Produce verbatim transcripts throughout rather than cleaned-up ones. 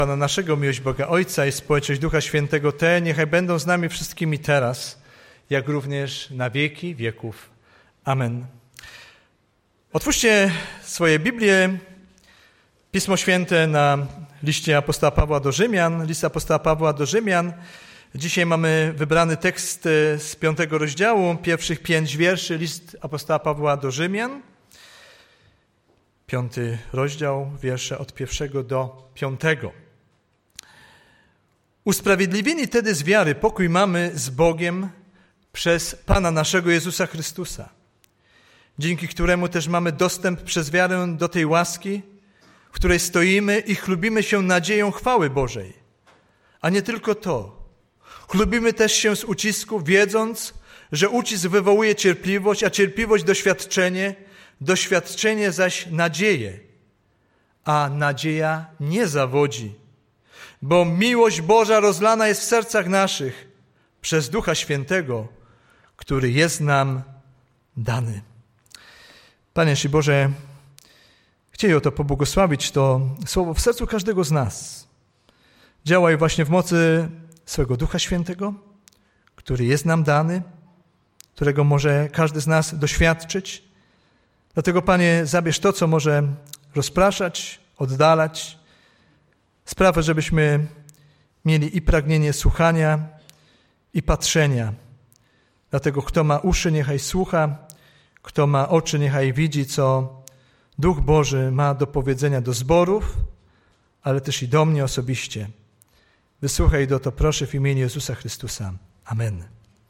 Pana naszego, miłość Boga Ojca i społeczność Ducha Świętego te niechaj będą z nami wszystkimi teraz, jak również na wieki wieków. Amen. Otwórzcie swoje Biblię, Pismo Święte na liście apostoła Pawła do Rzymian, list apostoła Pawła do Rzymian. Dzisiaj mamy wybrany tekst z piątego rozdziału, pierwszych pięć wierszy, list apostoła Pawła do Rzymian. Piąty rozdział, wiersze od pierwszego do piątego. Usprawiedliwieni tedy z wiary pokój mamy z Bogiem przez Pana naszego Jezusa Chrystusa, dzięki któremu też mamy dostęp przez wiarę do tej łaski, w której stoimy i chlubimy się nadzieją chwały Bożej. A nie tylko to. Chlubimy też się z ucisku, wiedząc, że ucisk wywołuje cierpliwość, a cierpliwość doświadczenie, doświadczenie zaś nadzieję. A nadzieja nie zawodzi, bo miłość Boża rozlana jest w sercach naszych przez Ducha Świętego, który jest nam dany. Panie Boże, chcieli o to pobłogosławić to słowo w sercu każdego z nas. Działaj właśnie w mocy swego Ducha Świętego, który jest nam dany, którego może każdy z nas doświadczyć. Dlatego, Panie, zabierz to, co może rozpraszać, oddalać. Sprawę, żebyśmy mieli i pragnienie słuchania, i patrzenia. Dlatego, kto ma uszy, niechaj słucha, kto ma oczy, niechaj widzi, co Duch Boży ma do powiedzenia do zborów, ale też i do mnie osobiście. Wysłuchaj do to, proszę, w imieniu Jezusa Chrystusa. Amen.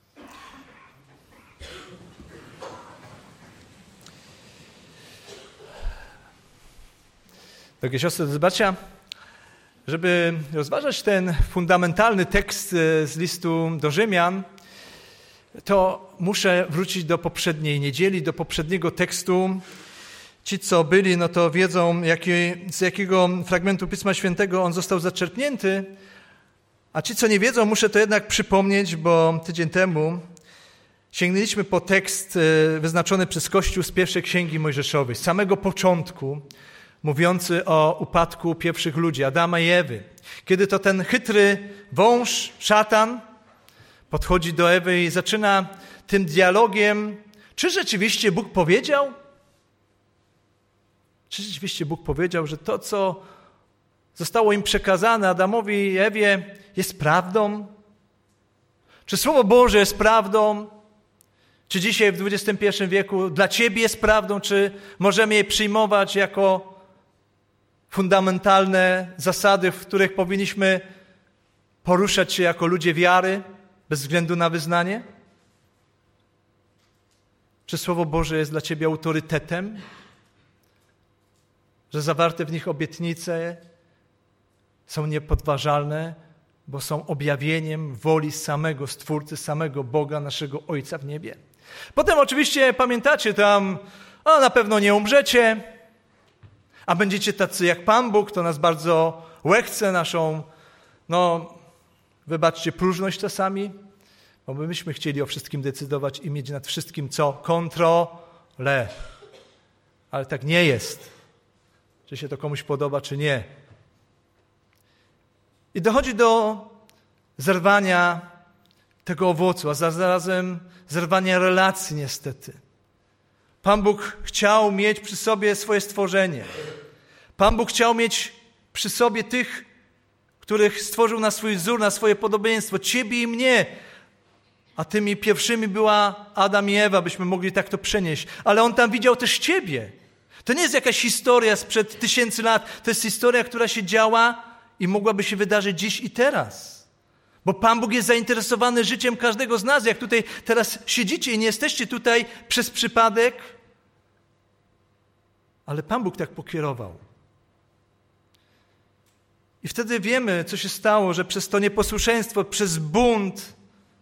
Drogie siostry, drodzy bracia, żeby rozważać ten fundamentalny tekst z listu do Rzymian, to muszę wrócić do poprzedniej niedzieli, do poprzedniego tekstu. Ci, co byli, no to wiedzą, jaki, z jakiego fragmentu Pisma Świętego on został zaczerpnięty, a ci, co nie wiedzą, muszę to jednak przypomnieć, bo tydzień temu sięgnęliśmy po tekst wyznaczony przez Kościół z pierwszej Księgi Mojżeszowej, z samego początku, mówiący o upadku pierwszych ludzi, Adama i Ewy. Kiedy to ten chytry wąż, szatan, podchodzi do Ewy i zaczyna tym dialogiem, czy rzeczywiście Bóg powiedział? Czy rzeczywiście Bóg powiedział, że to, co zostało im przekazane, Adamowi i Ewie, jest prawdą? Czy Słowo Boże jest prawdą? Czy dzisiaj w dwudziestym pierwszym wieku dla Ciebie jest prawdą? Czy możemy je przyjmować jako fundamentalne zasady, w których powinniśmy poruszać się jako ludzie wiary, bez względu na wyznanie? Czy Słowo Boże jest dla Ciebie autorytetem? Że zawarte w nich obietnice są niepodważalne, bo są objawieniem woli samego Stwórcy, samego Boga, naszego Ojca w niebie. Potem oczywiście pamiętacie tam, a na pewno nie umrzecie, a będziecie tacy jak Pan Bóg, to nas bardzo łechce, naszą, no wybaczcie, próżność czasami, bo myśmy chcieli o wszystkim decydować i mieć nad wszystkim co? Kontrolę. Ale tak nie jest. Czy się to komuś podoba, czy nie. I dochodzi do zerwania tego owocu, a zarazem zerwania relacji niestety. Pan Bóg chciał mieć przy sobie swoje stworzenie. Pan Bóg chciał mieć przy sobie tych, których stworzył na swój wzór, na swoje podobieństwo, Ciebie i mnie. A tymi pierwszymi była Adam i Ewa, byśmy mogli tak to przenieść. Ale On tam widział też Ciebie. To nie jest jakaś historia sprzed tysięcy lat. To jest historia, która się działa i mogłaby się wydarzyć dziś i teraz. Bo Pan Bóg jest zainteresowany życiem każdego z nas. Jak tutaj teraz siedzicie i nie jesteście tutaj przez przypadek, ale Pan Bóg tak pokierował. I wtedy wiemy, co się stało, że przez to nieposłuszeństwo, przez bunt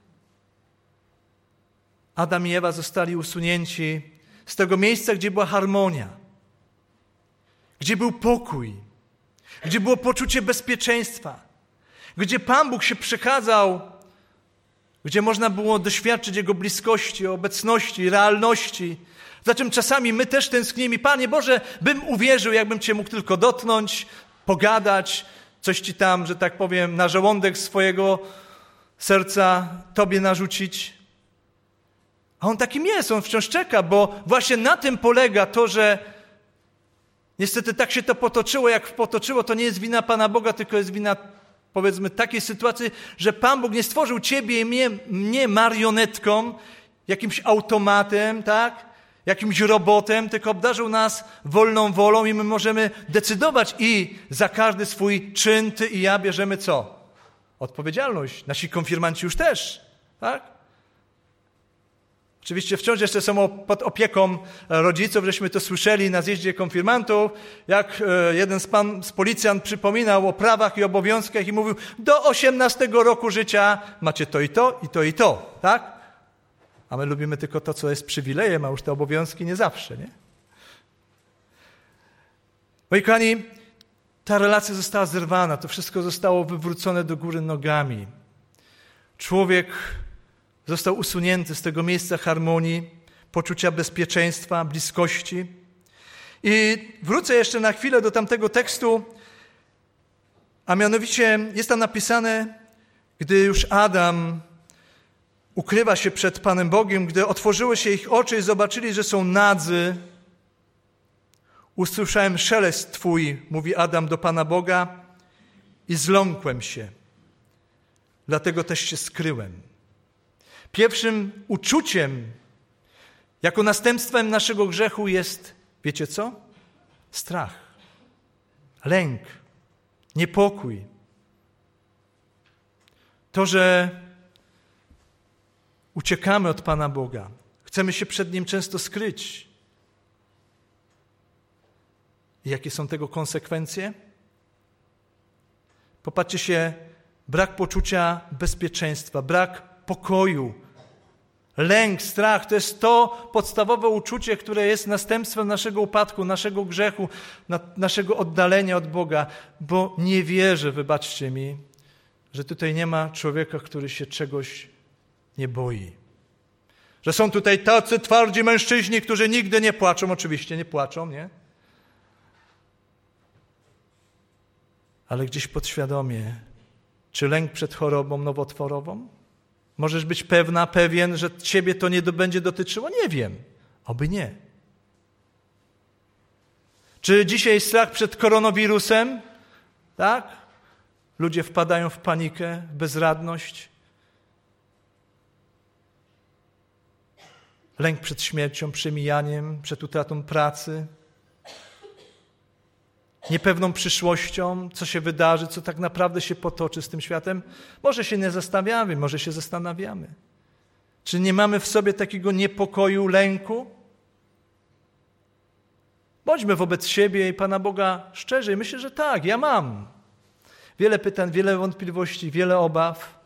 Adam i Ewa zostali usunięci z tego miejsca, gdzie była harmonia, gdzie był pokój, gdzie było poczucie bezpieczeństwa, gdzie Pan Bóg się przekazał, gdzie można było doświadczyć Jego bliskości, obecności, realności. Za czym czasami my też tęsknimy. Panie Boże, bym uwierzył, jakbym Cię mógł tylko dotknąć, pogadać, coś ci tam, że tak powiem, na żołądek swojego serca tobie narzucić. A on takim jest, on wciąż czeka, bo właśnie na tym polega to, że niestety tak się to potoczyło, jak potoczyło, to nie jest wina Pana Boga, tylko jest wina, powiedzmy, takiej sytuacji, że Pan Bóg nie stworzył ciebie i mnie, mnie marionetką, jakimś automatem, tak? Jakimś robotem, tylko obdarzył nas wolną wolą i my możemy decydować i za każdy swój czyn ty i ja bierzemy co? Odpowiedzialność. Nasi konfirmanci już też, tak? Oczywiście wciąż jeszcze są pod opieką rodziców, żeśmy to słyszeli na zjeździe konfirmantów, jak jeden z pan z policjant przypominał o prawach i obowiązkach i mówił, do osiemnastego roku życia macie to i to, i to i to, tak? A my lubimy tylko to, co jest przywilejem, a już te obowiązki nie zawsze, nie? Moi kochani, ta relacja została zerwana, to wszystko zostało wywrócone do góry nogami. Człowiek został usunięty z tego miejsca harmonii, poczucia bezpieczeństwa, bliskości. I wrócę jeszcze na chwilę do tamtego tekstu, a mianowicie jest tam napisane, gdy już Adam ukrywa się przed Panem Bogiem, gdy otworzyły się ich oczy i zobaczyli, że są nadzy, usłyszałem szelest Twój, mówi Adam do Pana Boga, i zląkłem się. Dlatego też się skryłem. Pierwszym uczuciem, jako następstwem naszego grzechu jest, wiecie co? Strach, lęk, niepokój. To, że uciekamy od Pana Boga. Chcemy się przed Nim często skryć. I jakie są tego konsekwencje? Popatrzcie się, brak poczucia bezpieczeństwa, brak pokoju, lęk, strach. To jest to podstawowe uczucie, które jest następstwem naszego upadku, naszego grzechu, naszego oddalenia od Boga. Bo nie wierzę, wybaczcie mi, że tutaj nie ma człowieka, który się czegoś nie boi. Że są tutaj tacy twardzi mężczyźni, którzy nigdy nie płaczą. Oczywiście nie płaczą, nie? Ale gdzieś podświadomie, czy lęk przed chorobą nowotworową? Możesz być pewna, pewien, że ciebie to nie będzie dotyczyło? Nie wiem. Oby nie. Czy dzisiaj strach przed koronawirusem? Tak? Ludzie wpadają w panikę, w bezradność. Lęk przed śmiercią, przemijaniem, przed utratą pracy. Niepewną przyszłością, co się wydarzy, co tak naprawdę się potoczy z tym światem. Może się nie zastanawiamy, może się zastanawiamy. Czy nie mamy w sobie takiego niepokoju, lęku? Bądźmy wobec siebie i Pana Boga szczerzy. Myślę, że tak, ja mam. Wiele pytań, wiele wątpliwości, wiele obaw.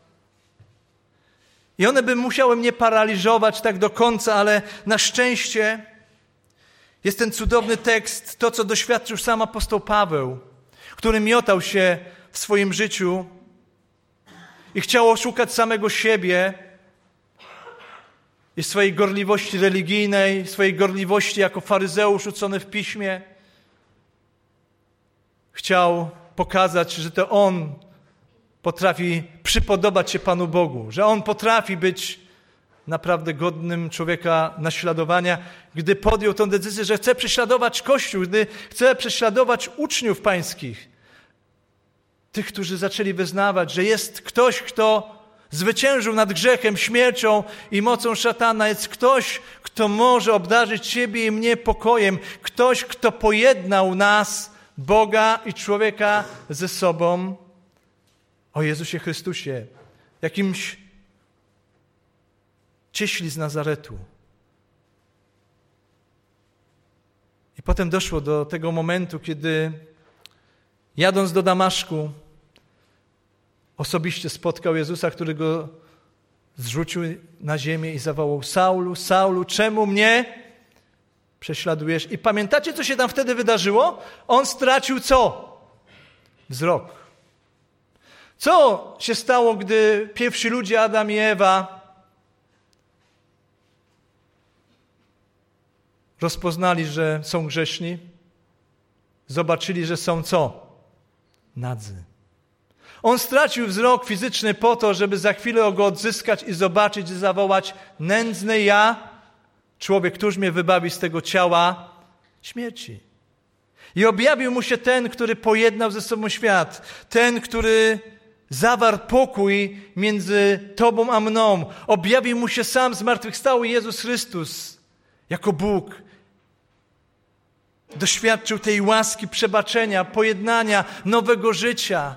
I one by musiały mnie paraliżować tak do końca, ale na szczęście jest ten cudowny tekst, to co doświadczył sam apostoł Paweł, który miotał się w swoim życiu i chciał oszukać samego siebie i swojej gorliwości religijnej, swojej gorliwości jako faryzeusz uczony w piśmie. Chciał pokazać, że to on potrafi przypodobać się Panu Bogu, że on potrafi być naprawdę godnym człowieka naśladowania, gdy podjął tę decyzję, że chce prześladować Kościół, gdy chce prześladować uczniów pańskich, tych, którzy zaczęli wyznawać, że jest ktoś, kto zwyciężył nad grzechem, śmiercią i mocą szatana, jest ktoś, kto może obdarzyć ciebie i mnie pokojem, ktoś, kto pojednał nas, Boga i człowieka ze sobą, o Jezusie Chrystusie, jakimś cieśli z Nazaretu. I potem doszło do tego momentu, kiedy jadąc do Damaszku, osobiście spotkał Jezusa, który go zrzucił na ziemię i zawołał: Saulu, Saulu, czemu mnie prześladujesz? I pamiętacie, co się tam wtedy wydarzyło? On stracił co? Wzrok. Co się stało, gdy pierwsi ludzie, Adam i Ewa, rozpoznali, że są grzeszni? Zobaczyli, że są co? Nadzy. On stracił wzrok fizyczny po to, żeby za chwilę go odzyskać i zobaczyć i zawołać: nędzny ja, człowiek, któż mnie wybawi z tego ciała śmierci. I objawił mu się ten, który pojednał ze sobą świat. Ten, który zawarł pokój między tobą a mną. Objawił mu się sam zmartwychwstały Jezus Chrystus jako Bóg. Doświadczył tej łaski, przebaczenia, pojednania, nowego życia.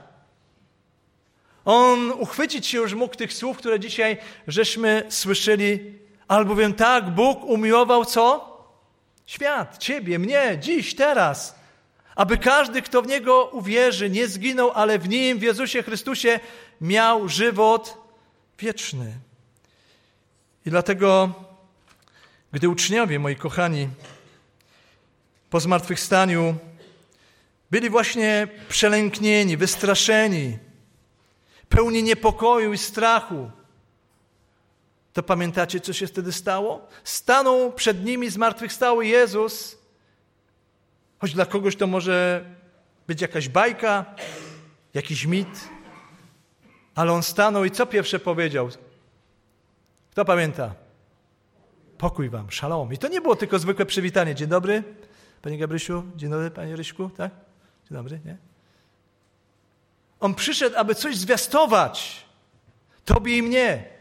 On uchwycić się już mógł tych słów, które dzisiaj żeśmy słyszeli, albowiem tak Bóg umiłował co? Świat, ciebie, mnie, dziś, teraz. Aby każdy, kto w Niego uwierzy, nie zginął, ale w Nim, w Jezusie Chrystusie, miał żywot wieczny. I dlatego, gdy uczniowie, moi kochani, po zmartwychwstaniu byli właśnie przelęknieni, wystraszeni, pełni niepokoju i strachu, to pamiętacie, co się wtedy stało? Stanął przed nimi zmartwychwstały Jezus, choć dla kogoś to może być jakaś bajka, jakiś mit, ale On stanął i co pierwsze powiedział? Kto pamięta? Pokój wam, szalom. I to nie było tylko zwykłe przywitanie. Dzień dobry, Panie Gabrysiu. Dzień dobry, Panie Ryśku. Tak? Dzień dobry, nie? On przyszedł, aby coś zwiastować tobie i mnie.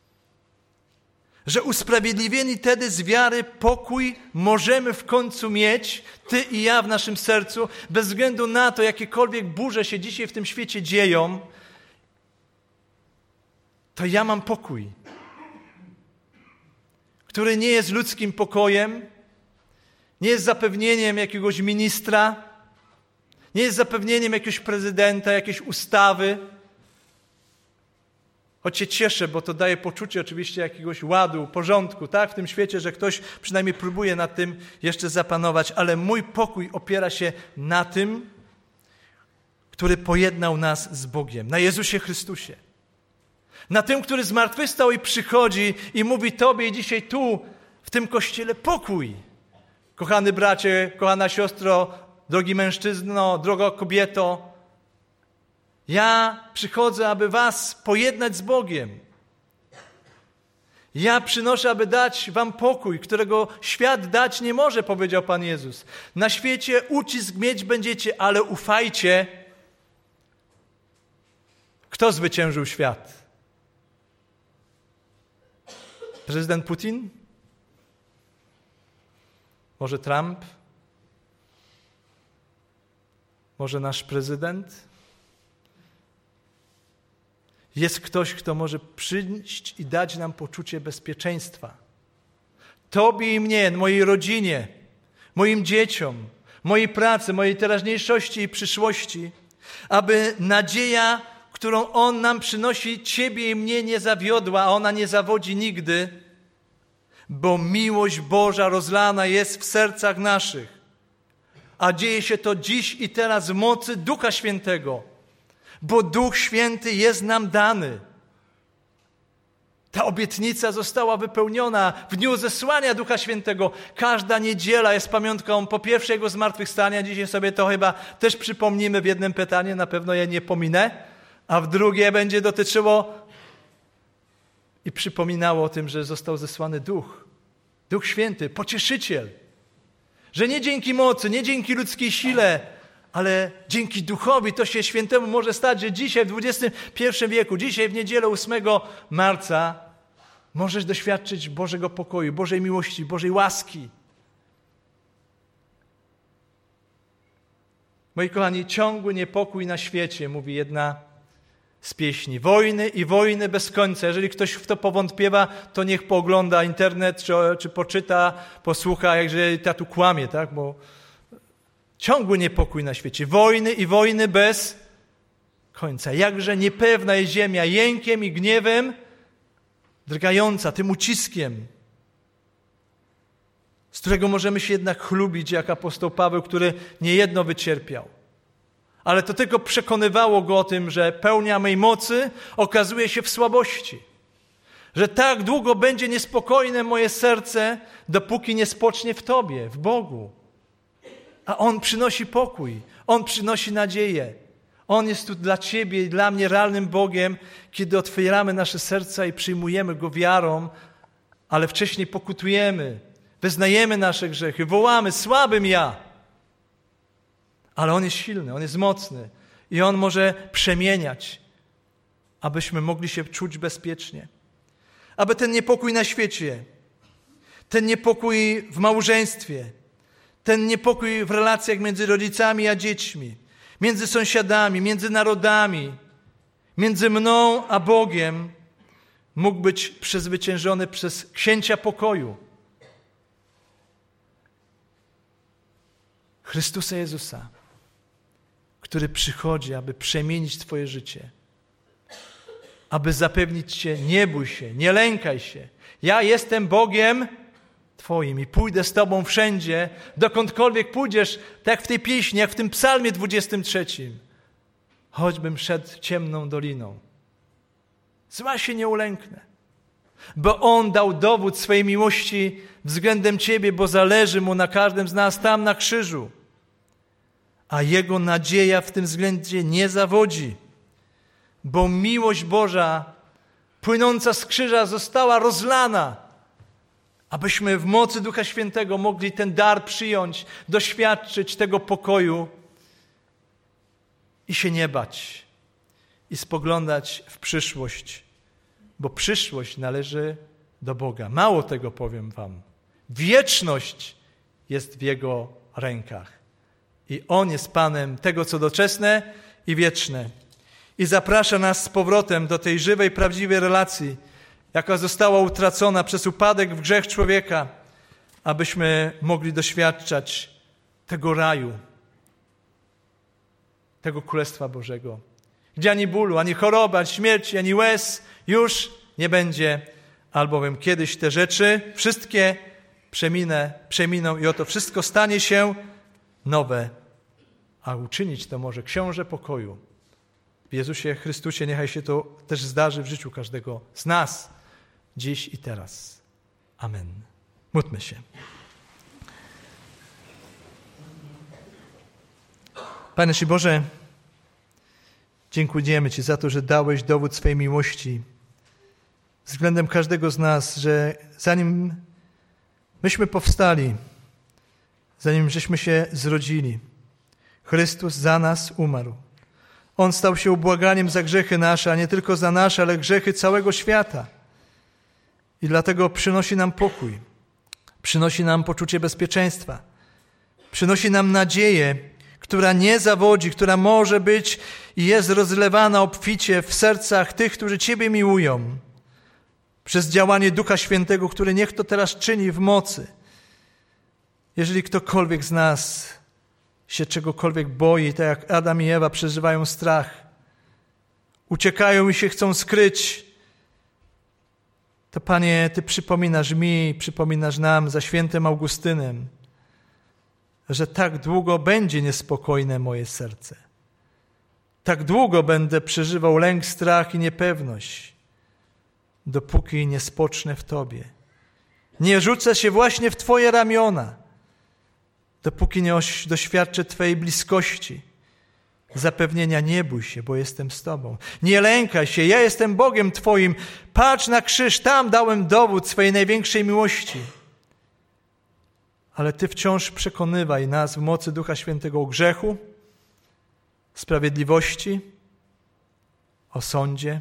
Że usprawiedliwieni wtedy z wiary pokój możemy w końcu mieć, ty i ja w naszym sercu, bez względu na to, jakiekolwiek burze się dzisiaj w tym świecie dzieją, to ja mam pokój, który nie jest ludzkim pokojem, nie jest zapewnieniem jakiegoś ministra, nie jest zapewnieniem jakiegoś prezydenta, jakiejś ustawy. Choć się cieszę, bo to daje poczucie oczywiście jakiegoś ładu, porządku, tak, w tym świecie, że ktoś przynajmniej próbuje nad tym jeszcze zapanować, ale mój pokój opiera się na tym, który pojednał nas z Bogiem, na Jezusie Chrystusie. Na tym, który zmartwychwstał i przychodzi i mówi tobie dzisiaj tu, w tym kościele, pokój. Kochany bracie, kochana siostro, drogi mężczyzno, droga kobieto, ja przychodzę, aby was pojednać z Bogiem. Ja przynoszę, aby dać wam pokój, którego świat dać nie może, powiedział Pan Jezus. Na świecie ucisk mieć będziecie, ale ufajcie. Kto zwyciężył świat? Prezydent Putin? Może Trump? Może nasz prezydent? Jest ktoś, kto może przyjść i dać nam poczucie bezpieczeństwa. Tobie i mnie, mojej rodzinie, moim dzieciom, mojej pracy, mojej teraźniejszości i przyszłości, aby nadzieja, którą On nam przynosi, ciebie i mnie nie zawiodła, a ona nie zawodzi nigdy, bo miłość Boża rozlana jest w sercach naszych. A dzieje się to dziś i teraz w mocy Ducha Świętego, bo Duch Święty jest nam dany. Ta obietnica została wypełniona w dniu zesłania Ducha Świętego. Każda niedziela jest pamiątką po pierwsze Jego zmartwychwstania. Dzisiaj sobie to chyba też przypomnimy w jednym pytaniu, na pewno je nie pominę, a w drugie będzie dotyczyło i przypominało o tym, że został zesłany Duch. Duch Święty, pocieszyciel. Że nie dzięki mocy, nie dzięki ludzkiej sile, ale dzięki Duchowi to się świętemu może stać, że dzisiaj w dwudziestym pierwszym wieku, dzisiaj w niedzielę ósmego marca możesz doświadczyć Bożego pokoju, Bożej miłości, Bożej łaski. Moi kochani, ciągły niepokój na świecie, mówi jedna z pieśni. Wojny i wojny bez końca. Jeżeli ktoś w to powątpiewa, to niech poogląda internet, czy, czy poczyta, posłucha, jakże ta tu kłamie, tak? Bo ciągły niepokój na świecie. Wojny i wojny bez końca. Jakże niepewna jest ziemia, jękiem i gniewem drgająca, tym uciskiem, z którego możemy się jednak chlubić, jak apostoł Paweł, który niejedno wycierpiał. Ale to tylko przekonywało go o tym, że pełnia mej mocy okazuje się w słabości. Że tak długo będzie niespokojne moje serce, dopóki nie spocznie w Tobie, w Bogu. A On przynosi pokój, On przynosi nadzieję, On jest tu dla Ciebie i dla mnie realnym Bogiem, kiedy otwieramy nasze serca i przyjmujemy Go wiarą, ale wcześniej pokutujemy, wyznajemy nasze grzechy, wołamy: słabym ja. Ale On jest silny, On jest mocny i On może przemieniać, abyśmy mogli się czuć bezpiecznie. Aby ten niepokój na świecie, ten niepokój w małżeństwie, ten niepokój w relacjach między rodzicami a dziećmi, między sąsiadami, między narodami, między mną a Bogiem mógł być przezwyciężony przez Księcia Pokoju, Chrystusa Jezusa, który przychodzi, aby przemienić Twoje życie, aby zapewnić Cię: nie bój się, nie lękaj się. Ja jestem Bogiem Twoim i pójdę z Tobą wszędzie, dokądkolwiek pójdziesz, tak jak w tej pieśni, jak w tym psalmie dwudziestym trzecim. Choćbym szedł ciemną doliną, zła się nie ulęknę, bo On dał dowód swojej miłości względem Ciebie, bo zależy Mu na każdym z nas tam na krzyżu. A Jego nadzieja w tym względzie nie zawodzi, bo miłość Boża płynąca z krzyża została rozlana, abyśmy w mocy Ducha Świętego mogli ten dar przyjąć, doświadczyć tego pokoju i się nie bać i spoglądać w przyszłość, bo przyszłość należy do Boga. Mało tego powiem wam. Wieczność jest w Jego rękach i On jest Panem tego, co doczesne i wieczne. I zaprasza nas z powrotem do tej żywej, prawdziwej relacji, jaka została utracona przez upadek w grzech człowieka, abyśmy mogli doświadczać tego raju, tego Królestwa Bożego, gdzie ani bólu, ani choroby, ani śmierci, ani łez już nie będzie, albowiem kiedyś te rzeczy wszystkie przeminę, przeminą i oto wszystko stanie się nowe, a uczynić to może Książę Pokoju. W Jezusie Chrystusie niechaj się to też zdarzy w życiu każdego z nas, dziś i teraz. Amen. Módlmy się. Panie Ci Boże, dziękujemy Ci za to, że dałeś dowód swojej miłości względem każdego z nas, że zanim myśmy powstali, zanim żeśmy się zrodzili, Chrystus za nas umarł. On stał się ubłaganiem za grzechy nasze, a nie tylko za nasze, ale grzechy całego świata. I dlatego przynosi nam pokój, przynosi nam poczucie bezpieczeństwa, przynosi nam nadzieję, która nie zawodzi, która może być i jest rozlewana obficie w sercach tych, którzy Ciebie miłują, przez działanie Ducha Świętego, który niech to teraz czyni w mocy. Jeżeli ktokolwiek z nas się czegokolwiek boi, tak jak Adam i Ewa przeżywają strach, uciekają i się chcą skryć, to Panie, Ty przypominasz mi, przypominasz nam za świętym Augustynem, że tak długo będzie niespokojne moje serce. Tak długo będę przeżywał lęk, strach i niepewność, dopóki nie spocznę w Tobie. Nie rzucę się właśnie w Twoje ramiona, dopóki nie doświadczę Twojej bliskości, zapewnienia: nie bój się, bo jestem z Tobą. Nie lękaj się, ja jestem Bogiem Twoim. Patrz na krzyż, tam dałem dowód swojej największej miłości. Ale Ty wciąż przekonywaj nas w mocy Ducha Świętego o grzechu, sprawiedliwości, o sądzie,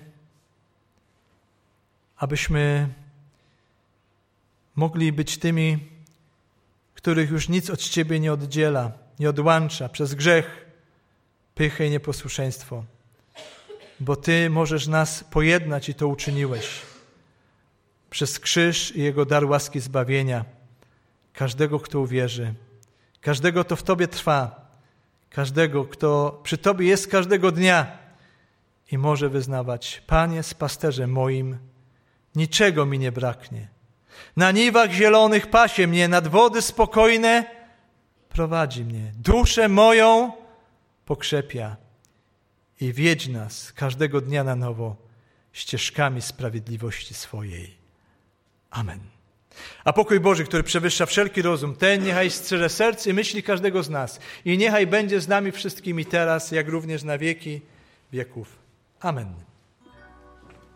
abyśmy mogli być tymi, których już nic od Ciebie nie oddziela, nie odłącza przez grzech, pychę i nieposłuszeństwo. Bo Ty możesz nas pojednać i to uczyniłeś przez krzyż i Jego dar łaski zbawienia. Każdego, kto uwierzy, każdego, kto w Tobie trwa, każdego, kto przy Tobie jest każdego dnia i może wyznawać: Panie, z pasterzem moim, niczego mi nie braknie. Na niwach zielonych pasie mnie, nad wody spokojne prowadzi mnie. Duszę moją pokrzepia i wiedź nas każdego dnia na nowo ścieżkami sprawiedliwości swojej. Amen. A pokój Boży, który przewyższa wszelki rozum, ten niechaj strzeże serc i myśli każdego z nas i niechaj będzie z nami wszystkimi teraz, jak również na wieki wieków. Amen.